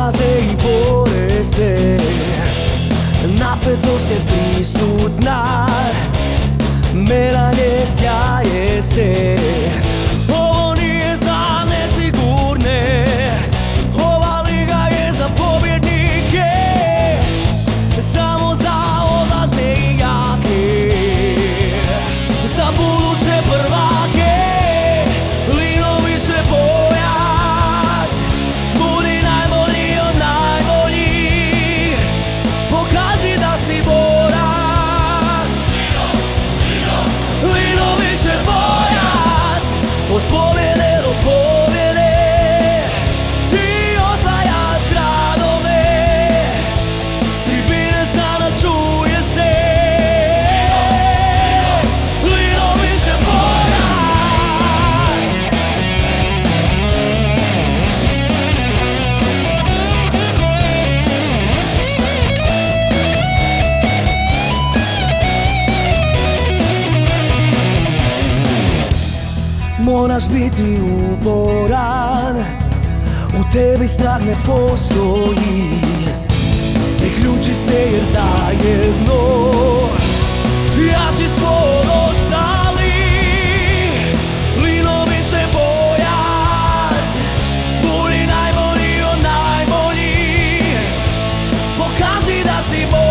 dolaze i bore se, napetost je prisutna, melanje sjaje se. Ovo nije za nesigurne, ova liga je za pobjednike, samo za odvažne i jake, za buduće prvake. Linovi se bojac, budi najbolji od najboljih, pokaži da si borac. Linovi se bojac, od pobjede do pobjede ti osvajaš gradove, s tribine sada čuje se. Linovi se bojac. Moraš biti uporan, u tebi strah ne postoji. Priključi se jer zajedno jači smo od ostalih. Linovi se bojac, budi najbolji od najboljih, pokaži da si